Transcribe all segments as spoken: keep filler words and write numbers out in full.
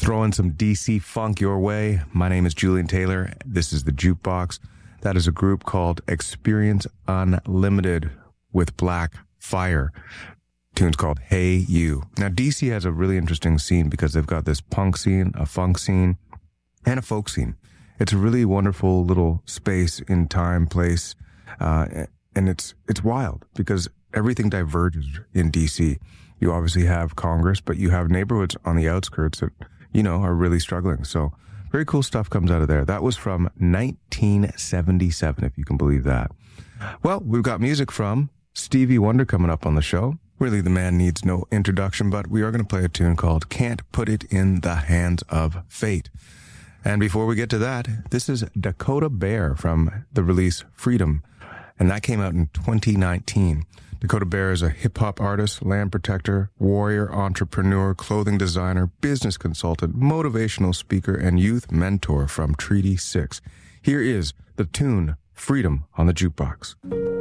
Throwing some D C funk your way. My name is Julian Taylor. This is the Jukebox. That is a group called Experience Unlimited with Black Fire. The tune's called Hey You. Now, D C has a really interesting scene because they've got this punk scene, a funk scene, and a folk scene. It's a really wonderful little space in time, place, uh, and it's it's wild because everything diverges in D C. You obviously have Congress, but you have neighborhoods on the outskirts that, you know, are really struggling. So very cool stuff comes out of there. That was from nineteen seventy-seven, if you can believe that. Well, we've got music from Stevie Wonder coming up on the show. Really, the man needs no introduction, but we are going to play a tune called Can't Put It in the Hands of Fate. And before we get to that, this is Dakota Bear from the release Freedom, and that came out in twenty nineteen. Dakota Bear is a hip-hop artist, land protector, warrior, entrepreneur, clothing designer, business consultant, motivational speaker, and youth mentor from Treaty six. Here is the tune Freedom on the Jukebox.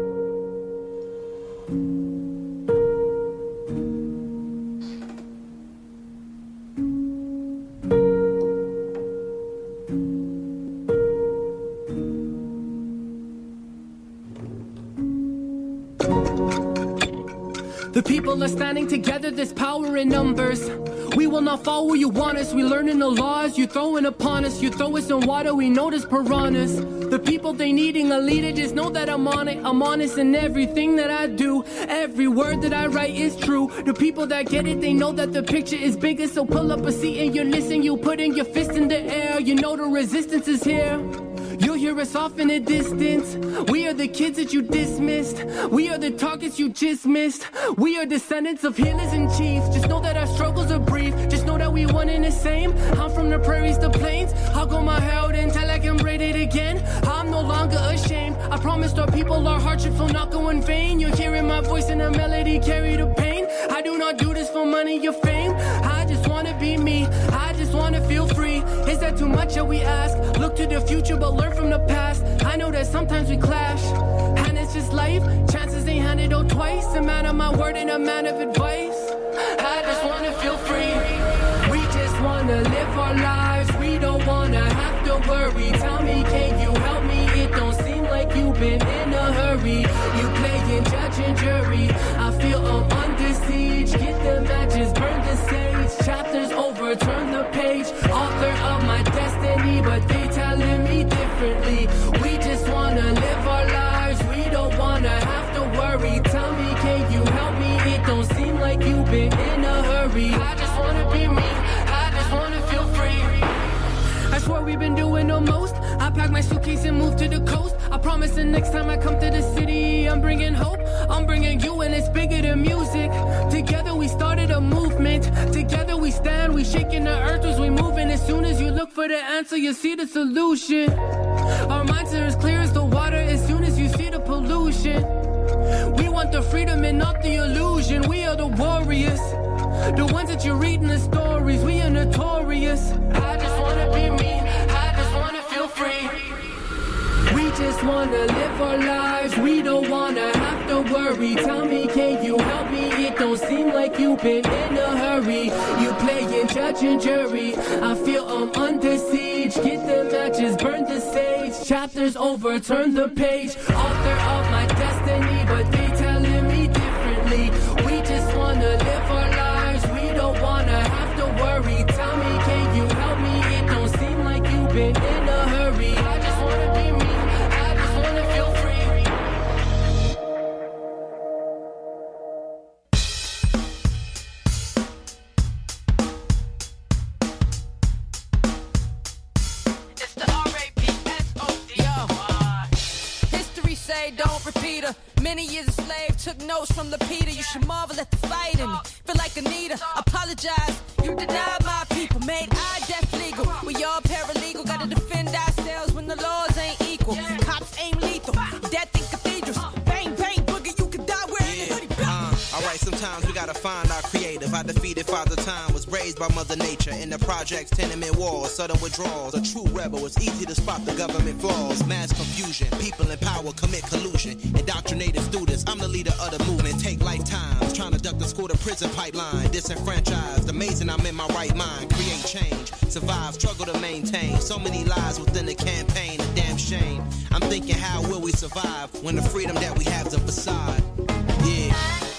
The people are standing together, there's power in numbers. We will not fall where you want us, we learning the laws you throwing upon us. You throw us in water, we notice piranhas. The people they needing a leader, just know that I'm on it. I'm honest in everything that I do. Every word that I write is true. The people that get it, they know that the picture is bigger. So pull up a seat and you're listening, you putting your fist in the air. You know the resistance is here. You'll hear us off in the distance. We are the kids that you dismissed. We are the targets you just missed. We are descendants of healers and chiefs. Just know that our struggles are brief. Just know that we one and the same. I'm from the prairies, the plains. I'll go my hair out until I can braid it again. I'm no longer ashamed. I promised our people our hardships will not go in vain. You're hearing my voice in a melody, carry the pain. I do not do this for money or fame. I just wanna be me. I just wanna feel free. Is that too much that we ask? Look to the future but learn from the past. I know that sometimes we clash, and it's just life. Chances ain't handed out twice. A man of my word and a man of advice. I just wanna feel free. We just wanna live our lives. We don't wanna have to worry. Tell me, can you help me? It don't seem like you've been in a hurry. You playing judge and jury. I feel I'm under siege. Get the matches, burn the sage. Chapters over, turn the page. Author of my destiny, but they telling me differently. We just wanna live our lives. We don't wanna have to worry. Tell me, can you help me? It don't seem like you've been in a hurry. I just wanna be me. I just wanna feel free. I swear we've been doing the most. I pack my suitcase and move to the coast. I promise the next time I come to the city, I'm bringing hope. I'm bringing you, and it's bigger than music. Together we started a movement. Together we stand, we shaking the earth as we moving. As soon as you look for the answer, you see the solution. Our minds are as clear as the water as soon as you see the pollution. We want the freedom and not the illusion. We are the warriors, the ones that you read in the stories. We are notorious. I just wanna be me. I just wanna feel free. We just wanna live our lives. We don't wanna have to worry. Tell me, can you help me? It don't seem like you've been in a hurry. You playing judge and jury. I feel I'm under siege. Get the matches, burn the sage. Chapters over, turn the page. Author of my destiny, but they telling me differently. We just wanna live our lives. We don't wanna have to worry. Tell me, can you help me? It don't seem like you've been in a hurry. I just wanna be me. I just wanna feel free. It's the R A P S O D. Yo, history say don't repeat her. Many years a slave, took notes from Lapita. You should marvel at the fight in me. Feel like Anita, apologize. You denied my people, made I death legal. We all paralegal, gotta defend ourselves when the laws ain't equal. Cops aim lethal, death in cathedrals. Bang, bang, boogie, you can die wearing a hoodie. Uh, Alright, sometimes we gotta find our creative. I defeated Father Time, was raised by Mother Nature. In the projects, tenement walls, sudden withdrawals. A true rebel, it's easy to spot the government flaws. Mass confusion, people in power commit collusion. Indoctrinated students, I'm the leader of the movement. Take lifetimes, trying to duck the school to prison pipeline. Disenfranchised, amazing I'm in my right mind. Create change. survive, struggle to maintain. So many lies within the campaign, a damn shame. I'm thinking, how will we survive when the freedom that we have's a facade? Yeah.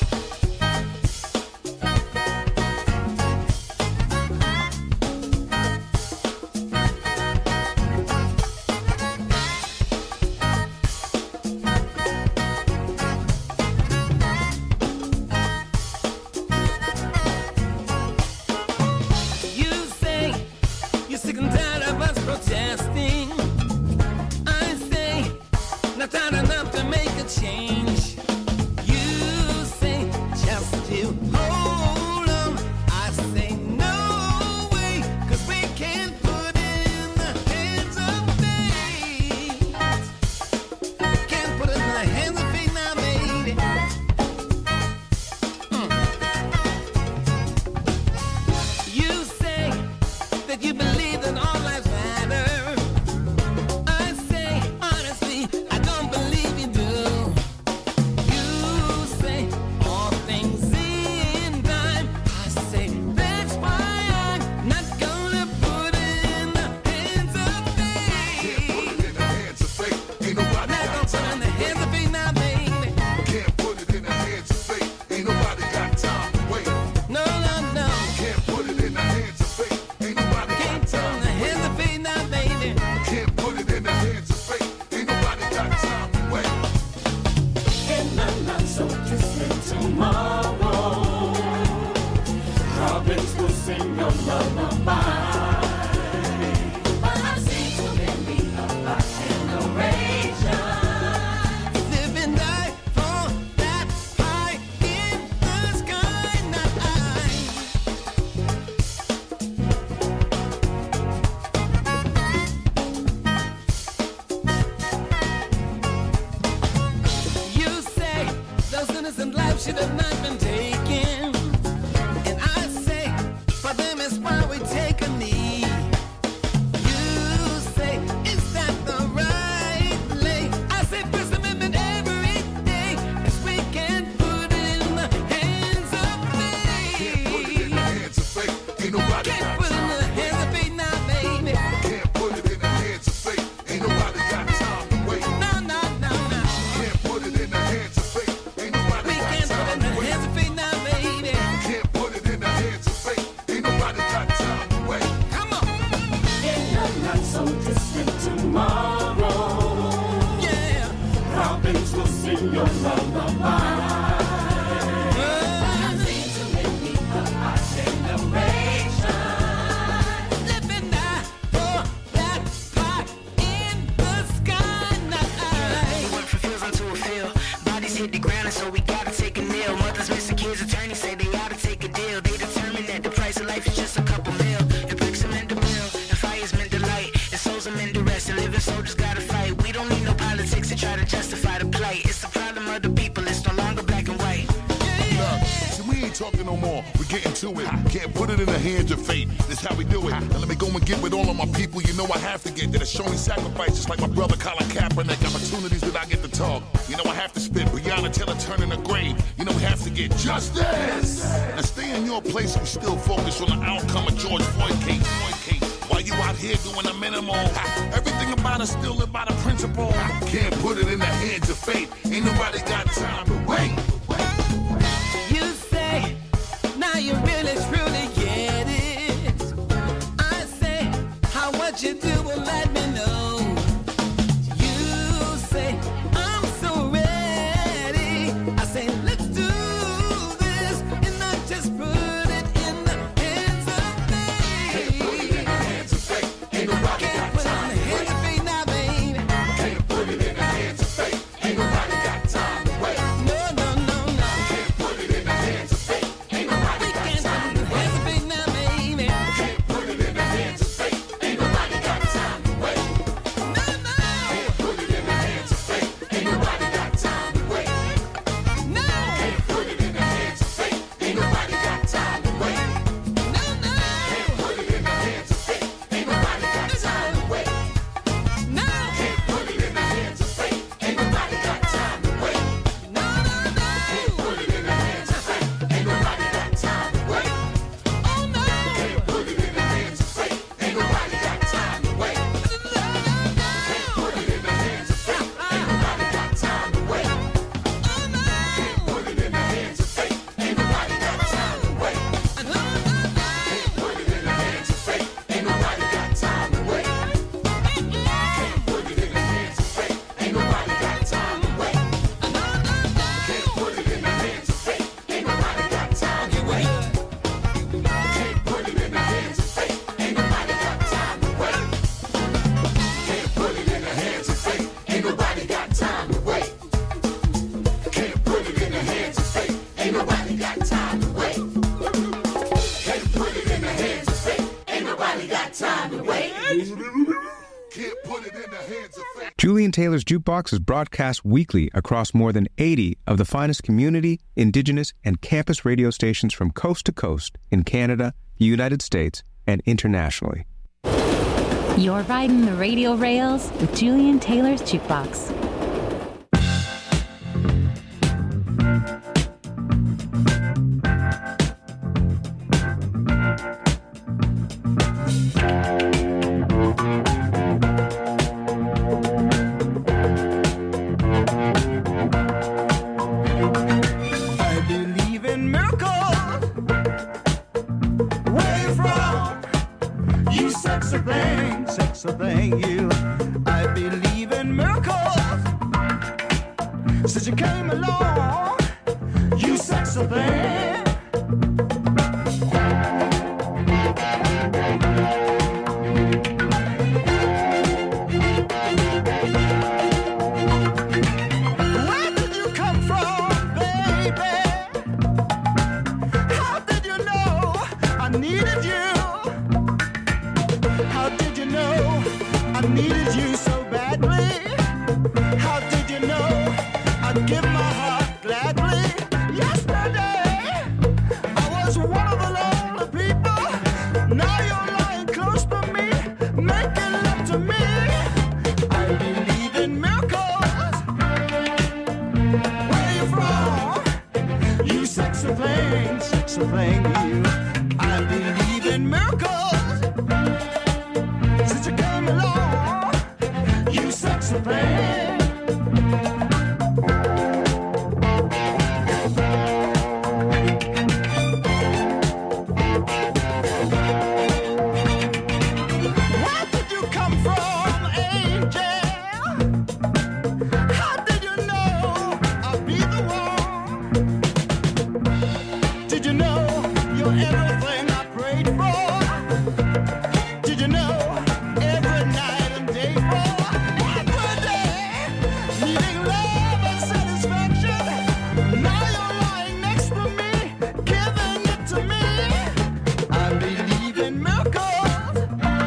Showing sacrifice, just like my brother Colin Kaepernick. Opportunities that I get to talk. You know I have to spit. Breonna Taylor turning the grave. You know we have to get justice. Now stay in your place and still focus on the outcome of George Floyd case. Floyd case. While you out here doing the minimal, everything about us still live by the principle. Can't put it in the hands of fate. Ain't nobody got time to wait. You say, now you really truly get it. I say, how what you do will let me know. You say, I'm so ready. I say, let's do this and not just put it in the hands of fate. Can't put it in the hands of fate. Ain't nobody got time to wait. Can't put it in the hands of fate. Ain't nobody got time to wait. No, no, no, no. Can't put it in the hands of fate. Ain't nobody got time to wait. Can't put it in the hands of fate. Ain't nobody got time. time to wait. Can't put it in the hands of fate. Julian Taylor's Jukebox is broadcast weekly across more than eighty of the finest community, indigenous, and campus radio stations from coast to coast in Canada, the United States, and internationally. You're riding the radio rails with Julian Taylor's Jukebox. Thing you, I believe in miracles. Since you came along, you sexy thing. Where did you come from, baby? How did you know I needed you? How did you know I needed you so badly? How did you know I'd give my heart gladly? Yesterday, I was one of the lonely people. Now you're lying close to me, making love to me. I believe in miracles. Where you from? You sexy thing, sexy thing, you. I believe in miracles. Since you came along, you sexy thing. Where did you come from, angel? How did you know I'd be the one? Did you know you're everything I prayed for? Did you know every night and day for every day, needing love and satisfaction? Now you're lying next to me, giving it to me. I believe in miracles.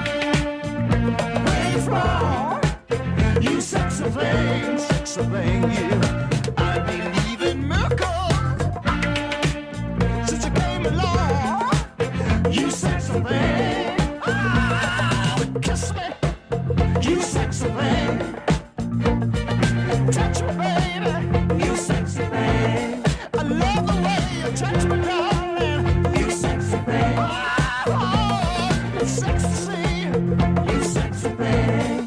Where you from? You sexy thing, sexy thing, you. I believe in miracles. Since you came along, you sexy thing. Kiss me, you sexy thing. Touch me, baby, you sexy thing. I love the way you touch me, darling, you sexy thing. Oh, it's sexy to see you sexy thing.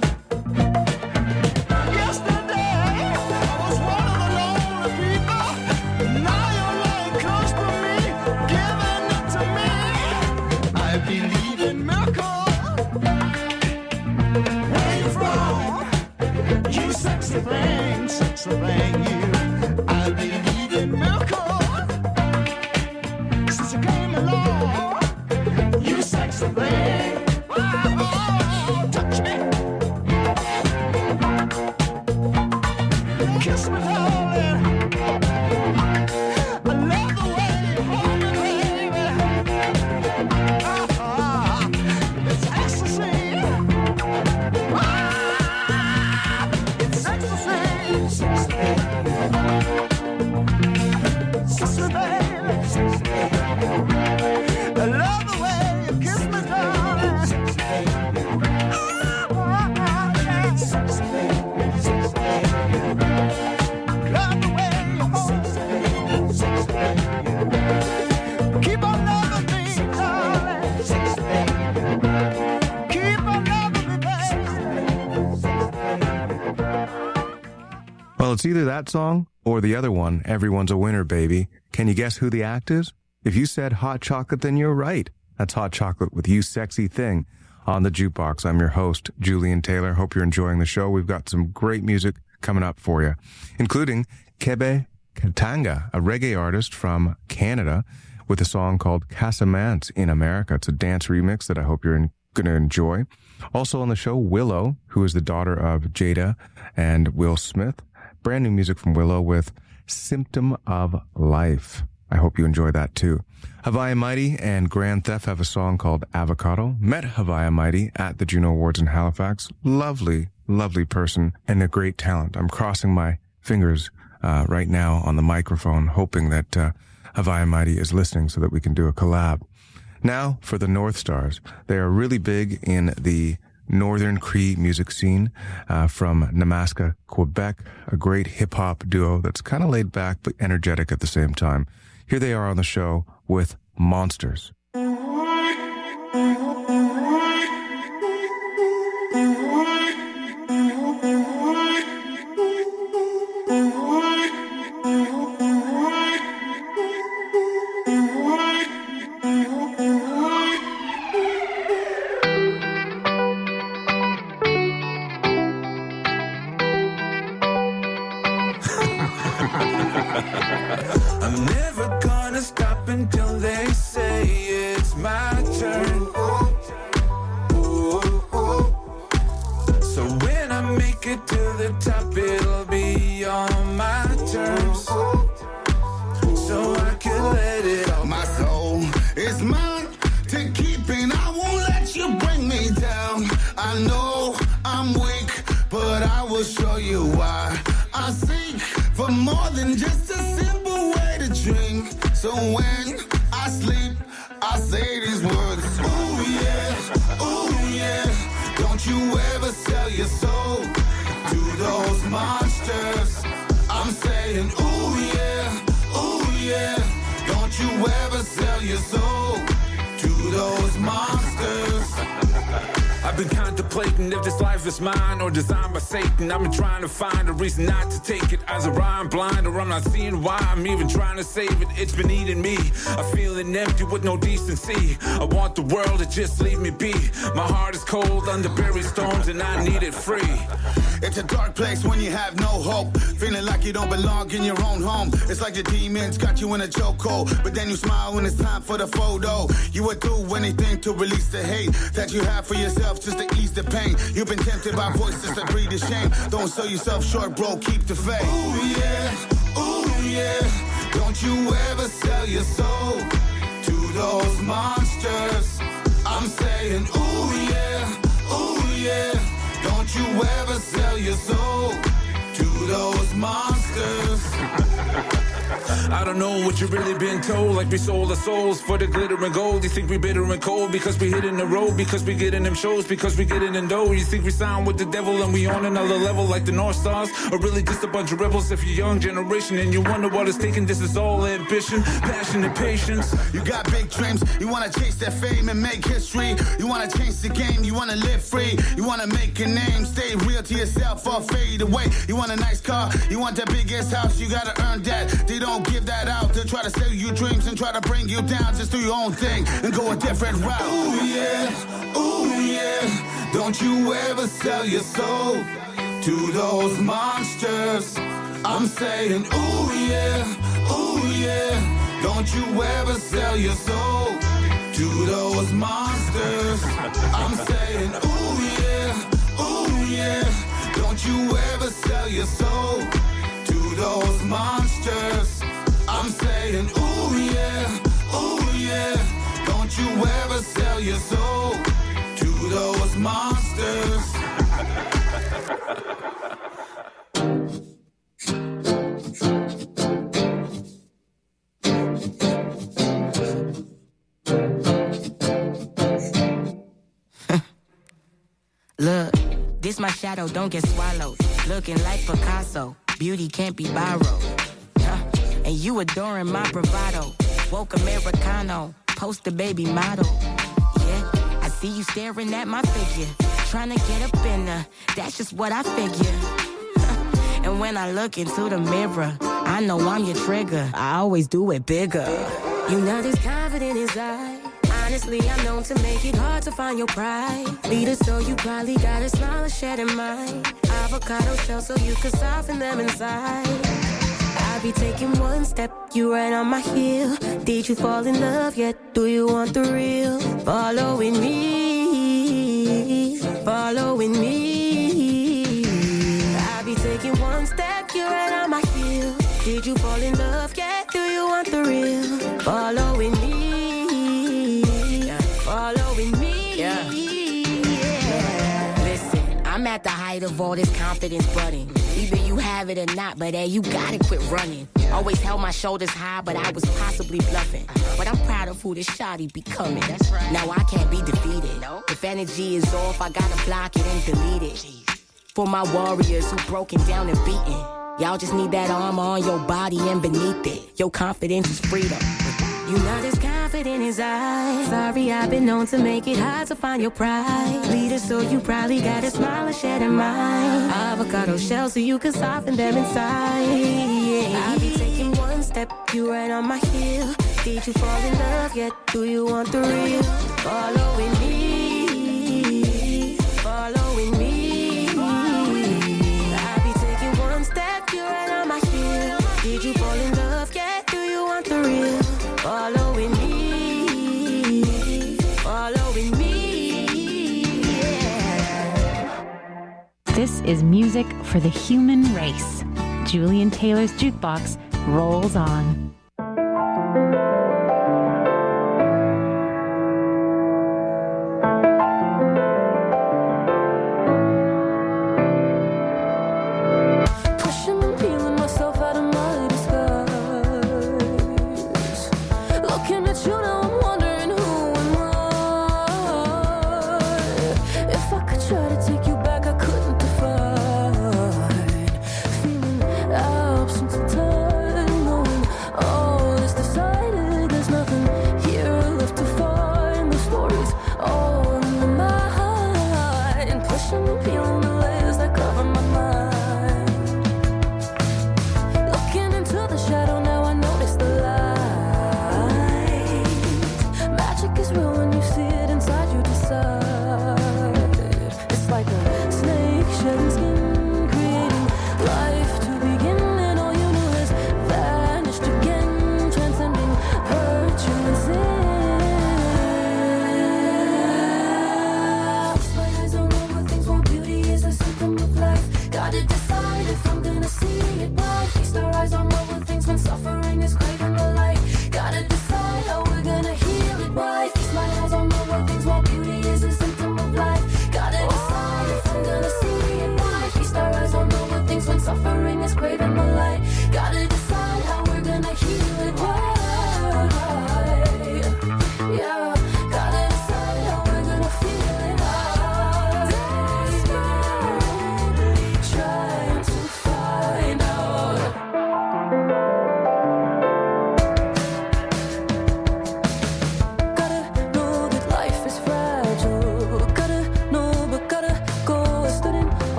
Yesterday, I was one of the lonely people. Now you're lying close to me, giving it to me. I believe in miracles. Where you from? You sexy thing, sexy thing, you. I believe in miracles. Since you came along, you sexy thing. Oh, touch me. Kiss me, darling. I love the way you hold me, baby. Ah, it's ecstasy. It's ecstasy, sexy, sexy baby, sexy. I love the way you kiss me, darling. Sexy baby, sexy baby. Love the way you hold me, sexy baby. Keep on loving me, darling, sexy baby. Keep on loving me, baby. Well, it's either that song or the other one, Everyone's a Winner, Baby. Can you guess who the act is? If you said Hot Chocolate, then you're right. That's Hot Chocolate with You Sexy Thing on the Jukebox. I'm your host, Julian Taylor. Hope you're enjoying the show. We've got some great music coming up for you, including Kebe Katanga, a reggae artist from Canada, with a song called Casamance in America. It's a dance remix that I hope you're going to enjoy. Also on the show, Willow, who is the daughter of Jada and Will Smith. Brand new music from Willow with Symptom of Life. I hope you enjoy that too. Hawaii Mighty and Grand Theft have a song called Avocado. Met Hawaii Mighty at the Juno Awards in Halifax. Lovely, lovely person and a great talent. I'm crossing my fingers uh, right now on the microphone, hoping that uh, Hawaii Mighty is listening so that we can do a collab. Now for the North Stars. They are really big in the Northern Cree music scene uh, from Namaska, Quebec, a great hip-hop duo that's kind of laid back but energetic at the same time. Here they are on the show with Monsters. I'm never gonna stop until they say it's my turn. So when I make it to the top, it'll be on my terms. So I can let it all. My soul is mine to keep, and I won't let you bring me down. I know I'm weak, but I will show you why. I seek for more than just a simple way to dream. So when I sleep, I say these words. Ooh yeah, ooh yeah. Don't you ever sell your soul to those monsters. I'm saying ooh yeah, ooh yeah. Don't you ever sell your soul to those monsters. I've been contemplating if this life is mine or designed by Satan. I've been trying to find a reason not to take it. Either I'm blind or I'm not seeing why I'm even trying to save it. It's been eating me. I'm feeling empty with no decency. I want the world to just leave me be. My heart is cold under buried stones and I need it free. It's a dark place when you have no hope. Feeling like you don't belong in your own home. It's like the demons got you in a chokehold. But then you smile when it's time for the photo. You would do anything to release the hate that you have for yourself just to ease the pain. You've been tempted by voices that breed the shame. Don't sell yourself short, bro, keep the faith. Ooh yeah, ooh yeah. Don't you ever sell your soul to those monsters. I'm saying ooh yeah, ooh yeah. Don't you ever sell your soul to those monsters. I don't know what you really been told. Like we sold our souls for the glitter and gold. You think we bitter and cold because we hitting the road, because we getting them shows, because we getting in dough. You think we sound with the devil and we on another level like the North Stars, or really just a bunch of rebels? If you're young generation and you wonder what it's taking, this is all ambition, passion and patience. You got big dreams, you wanna chase that fame and make history. You wanna change the game, you wanna live free. You wanna make a name, stay real to yourself or fade away. You want a nice car, you want the biggest house, you gotta earn that. They don't give that out. They try to sell you dreams and try to bring you down. Just do your own thing and go a different route. Ooh yeah, ooh yeah. Don't you ever sell your soul to those monsters. I'm saying ooh yeah, ooh yeah. Don't you ever sell your soul to those monsters. I'm saying ooh yeah, ooh yeah. Don't you ever sell your soul to those monsters. I'm saying ooh yeah, ooh yeah. Don't you ever sell your soul to those monsters. Look, this my shadow, don't get swallowed. Looking like Picasso, beauty can't be borrowed. Huh? And you adoring my bravado. Woke Americano, poster baby model. Yeah, I see you staring at my figure, trying to get up in her. That's just what I figure. And when I look into the mirror, I know I'm your trigger. I always do it bigger. You know this confident inside. Honestly, I'm known to make it hard to find your pride. Leader, so you probably got a smile and shed in mind. Avocado shell so you can soften them inside. I be taking one step, you right on my heel. Did you fall in love yet? Do you want the real? Following me, following me. I be taking one step, you right on my heel. Did you fall in love yet? Do you want want the real? Following me, yeah. Following me, yeah. Yeah. Listen, I'm at the height of all this confidence budding. Either you have it or not, but hey, you gotta quit running. Always held my shoulders high, but I was possibly bluffing. But I'm proud of who this shawty becoming. That's right. Now I can't be defeated. No. If energy is off, I gotta block it and delete it. Jeez. For my warriors who broken down and beaten. Y'all just need that armor on your body and beneath it. Your confidence is freedom. You not as confident as I. Sorry, I've been known to make it hard to find your pride. Leader, so you probably got a smile and shed in mine. Avocado shells so you can soften them inside. Yeah. I'll be taking one step, you right on my heel. Did you fall in love yet? Do you want the real? Following me, following me. I'll be taking one step, you right on my heel. Did you fall in love yet? Do you want the real? Following me, following me, yeah. This is music for the human race. Julian Taylor's Jukebox rolls on.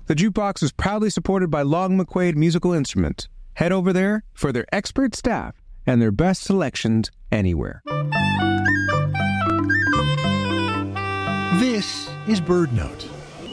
The Jukebox is proudly supported by Long McQuaid Musical Instruments. Head over there for their expert staff and their best selections anywhere. This is BirdNote.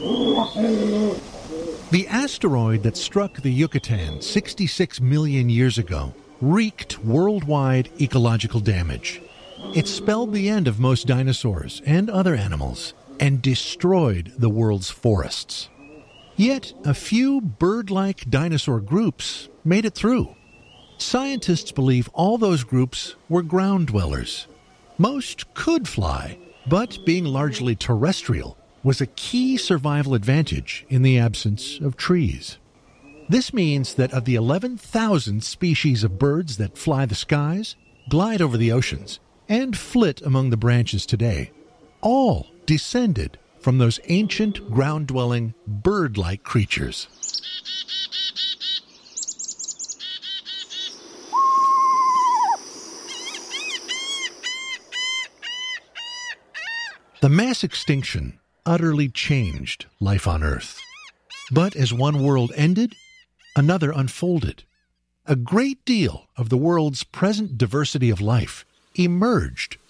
The asteroid that struck the Yucatan sixty-six million years ago wreaked worldwide ecological damage. It spelled the end of most dinosaurs and other animals and destroyed the world's forests. Yet a few bird-like dinosaur groups made it through. Scientists believe all those groups were ground dwellers. Most could fly, but being largely terrestrial was a key survival advantage in the absence of trees. This means that of the eleven thousand species of birds that fly the skies, glide over the oceans, and flit among the branches today, all descended from those ancient ground-dwelling bird-like creatures. The mass extinction utterly changed life on Earth. But as one world ended, another unfolded. A great deal of the world's present diversity of life emerged